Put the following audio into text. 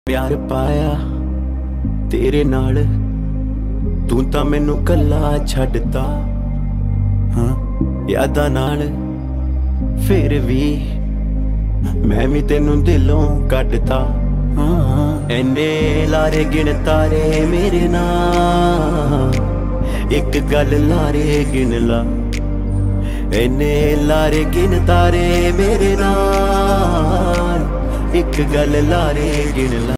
प्यार पाया तेरे नाल, तू तां मैनू कल्ला छड्डता। हाँ यादां नाल फिर भी मैं भी तेनू दिलों कड्डता। हाँ इन्ने लारे गिन तारे मेरे नाल, एक गल लारे गिन ला। इन्ने लारे गिन तारे मेरे नाल, एक गल लारे गिन ला।